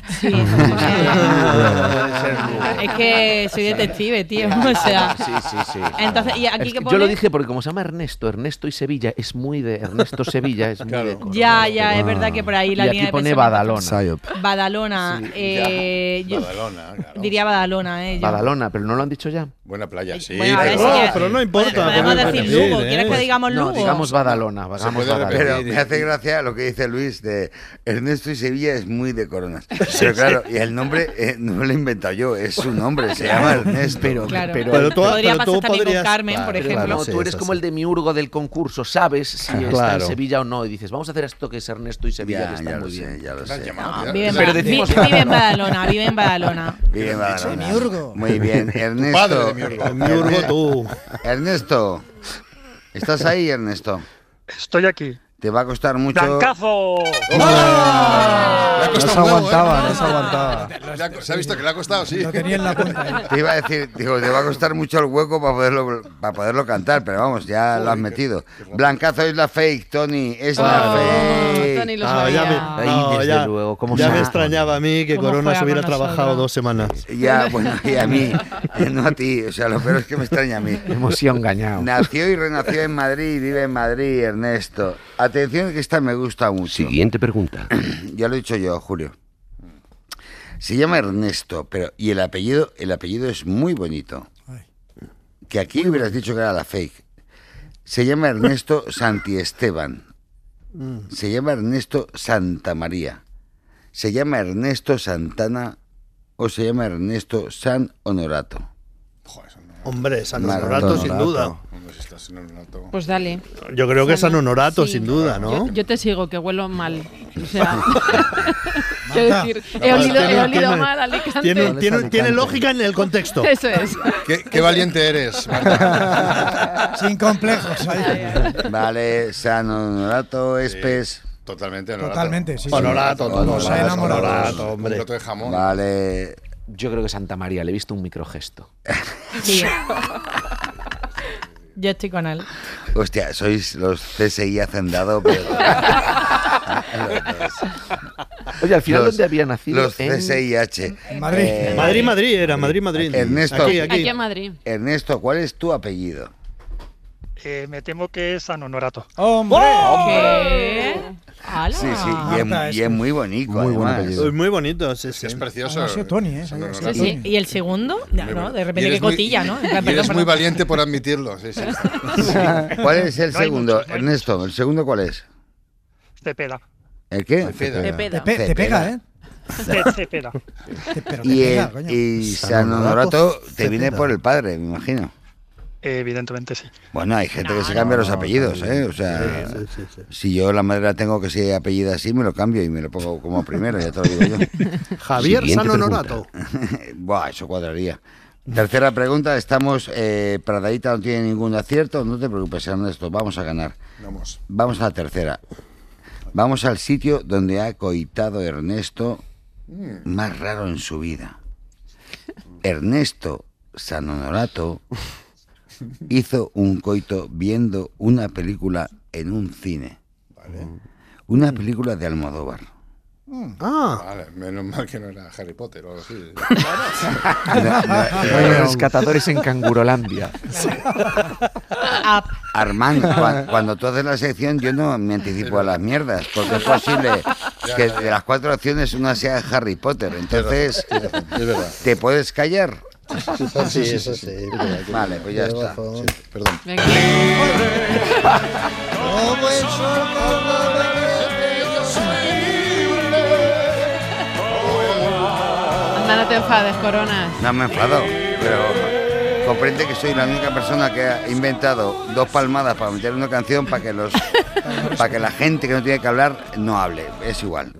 Es que soy detective, tío. O sea. Sí. Entonces, ¿y aquí qué pone? Yo lo dije porque como se llama Ernesto y Sevilla es muy de Ernesto Sevilla, es muy de Ya, es verdad que por ahí la y línea aquí de pone pensamiento. Badalona. Badalona. Badalona, claro. Diría Badalona, yo. Badalona, pero no lo han dicho ya. Buena playa, sí. Bueno, a ver si ya- pero no importa. Podemos decir Lugo. ¿Quieres que digamos Lugo? No, digamos Badalona. Pero me hace gracia lo que dice Luis de Ernesto y Sevilla es muy de Coronas. Pero claro, y el nombre no lo he inventado yo, es su nombre, se llama Ernesto. Pero podría pasar también con Carmen, por ejemplo. No, tú eres como el de Miurgo del concurso, sabes si está en Sevilla o no, y dices, vamos a hacer esto que es Ernesto y Sevilla, que está muy bien. Ya lo sé. Vive en Badalona. Vive en Badalona. Muy bien, Ernesto. Padre de Miurgo. Miurgo tú. Ernesto, ¿estás ahí, Ernesto? Estoy aquí. Te va a costar mucho. ¡Blancazo! No se aguantaba. Se ha visto que le ha costado, sí. Lo tenía en la punta. Te iba a decir, digo, te va a costar mucho el hueco para poderlo cantar, pero vamos, ya lo has metido. Blancazo es la fake, Tony, es la fake. Tony lo sabía. Desde luego, ¿cómo ya se me llama? extrañaba a mí que Coronas hubiera trabajado 2 semanas. Ya, bueno, y a mí, no a ti, o sea, lo peor es que me extraña a mí. Hemos sido engañados. Nació y renació en Madrid, vive en Madrid, Ernesto. Atención que esta me gusta mucho. Siguiente pregunta. Ya lo he dicho yo, Julio. Se llama Ernesto, pero y el apellido es muy bonito. Que aquí hubieras dicho que era la fake. Se llama Ernesto Santiesteban. Se llama Ernesto Santa María. Se llama Ernesto Santana o se llama Ernesto San Honorato. Hombre, San Honorato sin duda. Pues dale. Yo creo que San Honorato sin duda, ¿no? Yo te sigo, que huelo mal. O sea, quiero decir, he olido mal Alicante. Tiene lógica en el contexto. Eso es. Qué valiente eres, Marta. Sin complejos. Vale, San Honorato, Espes. Totalmente Honorato. Totalmente, sí. Honorato, Honorato, hombre. Un plato de jamón. Vale. Yo creo que Santa María, le he visto un microgesto. Sí. Yo estoy con él. Hostia, sois los CSI hacendado, pero... Oye, al final, ¿dónde había nacido? Los CSIH. Madrid. Madrid. Ernesto, Aquí en Madrid. Ernesto, ¿cuál es tu apellido? Me temo que es San Honorato. ¡Hombre! ¿Qué? ¡Hala! Sí, y es muy bonito. Muy buen además. apellido. Es muy bonito, sí. Es precioso. Ha sido Tony, ¿eh? Sí. ¿Y el segundo? No, de repente que cotilla, ¿no? Y eres muy valiente por admitirlo. Sí. ¿Cuál es el No hay segundo, mucho, no hay Ernesto? ¿El segundo cuál es? Cepeda. ¿El qué? Cepeda. Te pega, ¿eh? Cepeda. Pero te pega, coño. Y San Honorato te viene por el padre, me imagino. Evidentemente sí. Bueno, hay gente que se cambia los apellidos, ¿eh? O sea, si yo la madre la tengo que se apellida así, me lo cambio y me lo pongo como primero, ya te lo digo yo. Javier San Honorato. Buah, eso cuadraría. Tercera pregunta, estamos... Pradaíta no tiene ningún acierto, no te preocupes, Ernesto, vamos a ganar. Vamos a la tercera. Vamos al sitio donde ha coitado Ernesto más raro en su vida. Ernesto San Honorato hizo un coito viendo una película en un cine. Una película de Almodóvar. Vale, menos mal que no era Harry Potter o algo así. Rescatadores en Cangurolandia. Armand, cuando tú haces la sección, yo no me anticipo a las mierdas, porque es posible que de las 4 opciones una sea Harry Potter. Entonces, es verdad. ¿te puedes callar? Sí, eso sí. Vale, pues ya está. Sí, perdón. Venga. Anda, no te enfades, Coronas. No me enfado, pero comprende que soy la única persona que ha inventado 2 palmadas para meter una canción para que la gente que no tiene que hablar no hable. Es igual.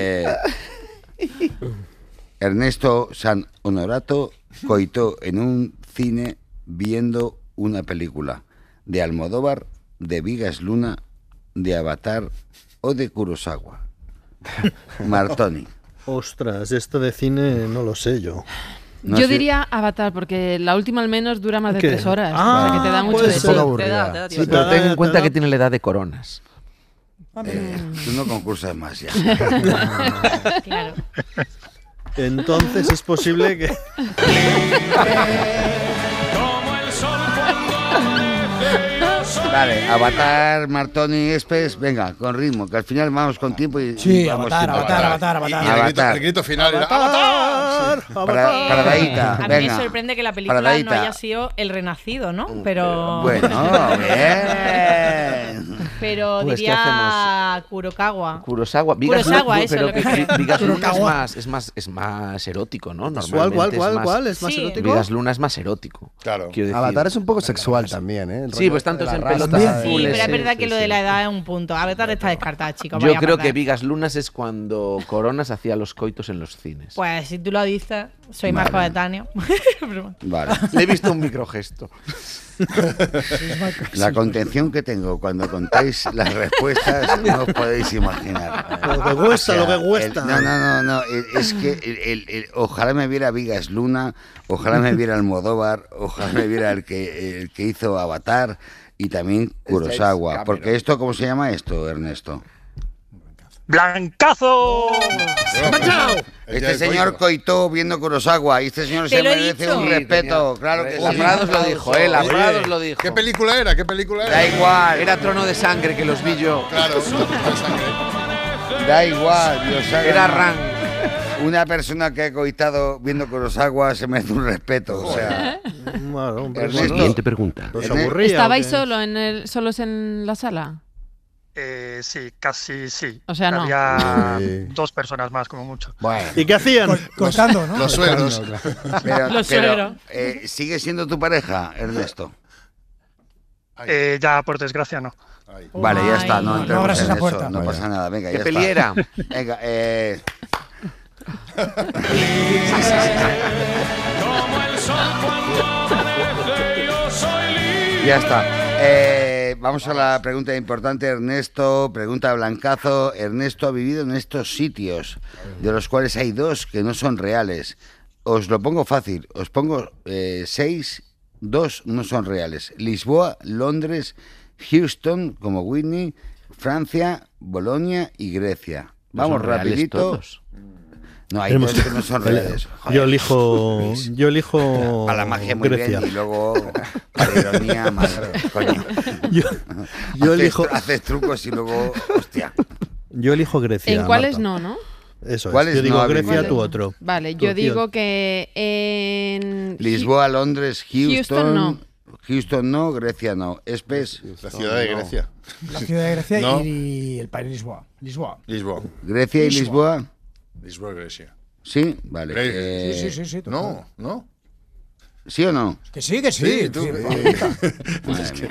Ernesto San Honorato coitó en un cine viendo una película de Almodóvar, de Vigas Luna, de Avatar o de Kurosawa. Martoni. Ostras, esto de cine no lo sé yo. No Yo sé. diría Avatar, porque la última al menos dura más de ¿Qué? 3 horas. Ah, o sea, que te da mucho puede de ser. sí. aburrida. Sí, pero ten en cuenta que tiene la edad de Coronas. Tú no concursas más ya. Claro. Entonces es posible que... Vale, Avatar, Martoni, Espes, venga, con ritmo, que al final vamos con tiempo y Sí, y vamos Avatar. Y Avatar. el grito final era ¡Avatar! Paradita, A mí venga. me sorprende que la película Paradita. no haya sido El Renacido, ¿no? Pero Bueno, bien. pero Pues, ¿qué diría Kurokawa. Kurosawa, Kurosawa, eso pero es lo que Vigas Luna Kurokawa. es más erótico, ¿no? Normalmente ¿Cuál? ¿Es más Sí. erótico? Vigas Luna es más erótico. Claro. Quiero decir. Avatar es un poco sexual también, ¿eh? El Sí, rollo pues tanto de es en la raza pelotas y- Sí, azules. pero es sí, verdad sí, que lo sí. de la edad es un punto. Avatar está descartada, chicos. Yo vaya creo patada. que Vigas Lunas es cuando Coronas hacía los coitos en los cines. Pues si tú lo dices, soy más Vale. coetáneo. Pero- Vale. Le he visto un microgesto. La contención que tengo cuando contáis las respuestas no os podéis imaginar. Lo que cuesta, lo que cuesta. No. Es que ojalá me viera Vigas Luna, ojalá me viera Almodóvar, ojalá me viera el que hizo Avatar y también Kurosawa. Porque esto, ¿cómo se llama esto, Ernesto? ¡Blancazo! Este señor coitó viendo Kurosawa y este señor Te se lo he merece dicho. un respeto, claro que sí. Labrados lo dijo, Labrados lo dijo. ¿Qué película era? ¿Qué película era? Da igual, Era Trono de Sangre, que los vi yo. Claro, de sangre. da igual, Dios sabe. Era Ran. Una persona que ha coitado viendo Kurosawa se merece un respeto, o sea. Bueno, hombre, Ernesto. Siguiente pregunta. ¿Os Ernesto. aburría o ¿Estabais qué? solos en la sala? Sí, casi sí. O sea, no. Había Sí. 2 personas más, como mucho. Bueno, ¿Y qué hacían? Cortando, ¿no? Los suegros. Los suegros. ¿sigue siendo tu pareja, Ernesto? Ya, por desgracia, no. Ay. Vale, ya está, Ay. no No entremos abras en esa eso, puerta. no pasa nada, venga, ¿Qué ya peli está. era? Venga, ya está. Vamos a la pregunta importante, Ernesto. Pregunta Blancazo. Ernesto ha vivido en estos sitios, de los cuales hay 2 que no son reales. Os lo pongo fácil. Os pongo 6, 2 no son reales. Lisboa, Londres, Houston, como Whitney, Francia, Bolonia y Grecia. ¿No Vamos son reales rapidito. todos? No, hay 2 que no son reales. Yo elijo Para la magia muy Grecia. bien y luego para la ironía mal, coño. Yo elijo, Haces trucos y luego, hostia. yo elijo Grecia. ¿En cuáles Marta. no? Eso ¿Cuáles es. Yo digo no ha Grecia, vivido? tú otro. Vale, Tú, yo tío. digo que en... Lisboa, Londres, Houston no. Houston no, Grecia no. Espes. La ciudad de Grecia. La ciudad de Grecia No. y el país Lisboa. Lisboa. Grecia y Lisboa. Lisboa, Grecia. Sí, vale. Sí. No, no. ¿Sí o no? Que sí, que sí. Sí, tú. Madre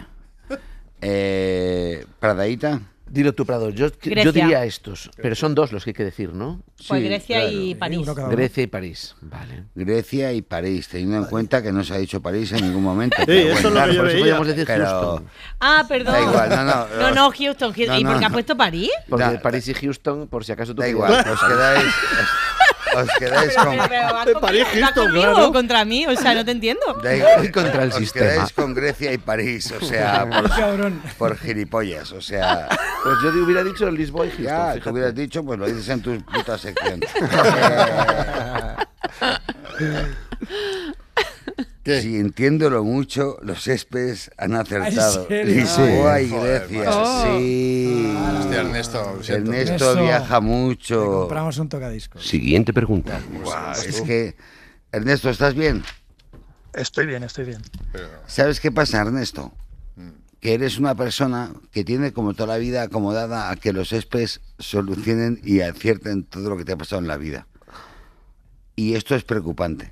mía. Pradaíta. Dilo tú, Prado. Yo Grecia. diría estos, pero son 2 los que hay que decir, ¿no? Pues Sí, Grecia claro. y París. uno cada uno. Grecia y París. Vale. Grecia y París, teniendo en cuenta que no se ha dicho París en ningún momento. Sí, pero eso es lo bueno, que yo Por eso veía. podríamos decir Pero- Houston. Ah, perdón. Da igual, no. No, Houston. ¿Y No, por qué no. ha puesto París? Porque Da- París y Houston, por si acaso tú Da querías- igual, os quedáis con. ¿vas París, ¿vas Houston, conmigo claro. o contra mí? O sea, no te entiendo. Da igual, Contra el os sistema. quedáis con Grecia y París, o sea, por gilipollas, o sea. Pues yo hubiera dicho Lisboa y Houston. Ya, fíjate. te hubieras dicho, pues lo dices en tu puta sección. Sintiéndolo mucho, los céspedes han acertado. serio? Lisboa y Joder, Grecia. macho. Sí. Hostia, Ernesto, lo siento. Ernesto viaja Le mucho. compramos un tocadiscos. Siguiente pregunta. Guau, es que, Ernesto, ¿estás bien? Estoy bien, estoy bien. ¿Sabes qué pasa, Ernesto? Que eres una persona que tiene como toda la vida acomodada a que los céspedes solucionen y acierten todo lo que te ha pasado en la vida. Y esto es preocupante.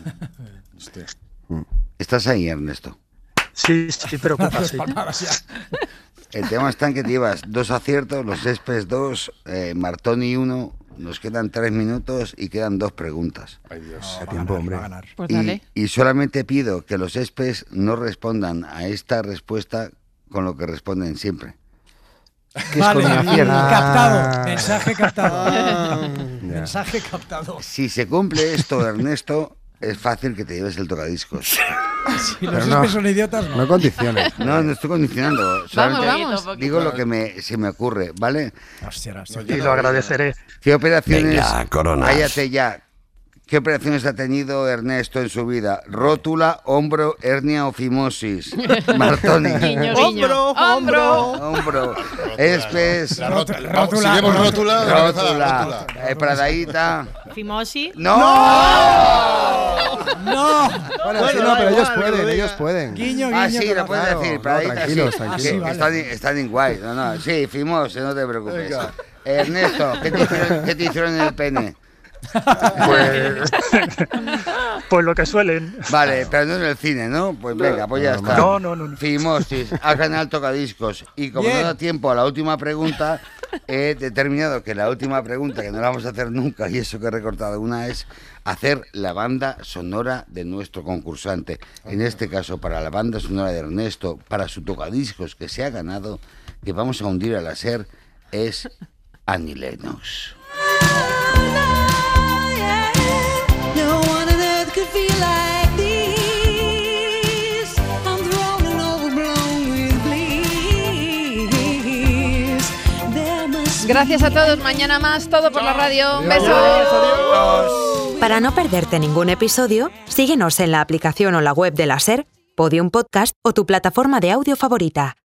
¿Estás ahí, Ernesto? Sí, preocupa, sí. El tema está en que te llevas 2 aciertos, los céspedes 2, Martoni 1, nos quedan 3 minutos y quedan 2 preguntas. Ay, Dios. tiempo, hombre. Pues dale. Y solamente pido que los céspedes no respondan a esta respuesta con lo que responden siempre. Vale, coñaciera? captado. Mensaje captado. Mensaje captado. Si se cumple esto, Ernesto, es fácil que te lleves el tocadiscos. Si los céspedes son idiotas, no. No condiciones. No, no estoy condicionando. Solamente vamos. digo lo que se me ocurre, ¿vale? Hostia. Y lo agradeceré. ¿Qué operaciones? Venga, Coronas. Cállate ya. ¿Qué operaciones ha tenido Ernesto en su vida? ¿Rótula, hombro, hernia o fimosis? Martoni. Guiño, guiño. Hombro. Espes. La rótula. Si vemos rótula. Rótula. Pradadita. Fimosi. ¡No! ¡No! Bueno, sí, no, pero ellos pueden. Guiño, Ah, sí, lo puedes Claro, decir. no, Pradadita, tranquilos, sí. tranquilos. Sí, Ah, sí, vale. están en guay. No. Sí, fimosis, no te preocupes. Ernesto, ¿qué te hicieron en el pene? Pues lo que suelen. Vale, pero no en el cine, ¿no? Pues venga, pues ya está. No. Fimosis, ha ganado el tocadiscos. Y como Bien. no da tiempo a la última pregunta, he determinado que la última pregunta, que no la vamos a hacer nunca, y eso que he recortado una, es hacer la banda sonora de nuestro concursante. En este caso, para la banda sonora de Ernesto, para su tocadiscos que se ha ganado, que vamos a hundir a la SER, es Annie Lennox. No one on earth could feel like this. I'm thrown and overblown with bliss. There must Gracias a todos. Mañana más, todo por la radio. Un beso. Para no perderte ningún episodio, síguenos en la aplicación o la web de la SER, Podium Podcast o tu plataforma de audio favorita.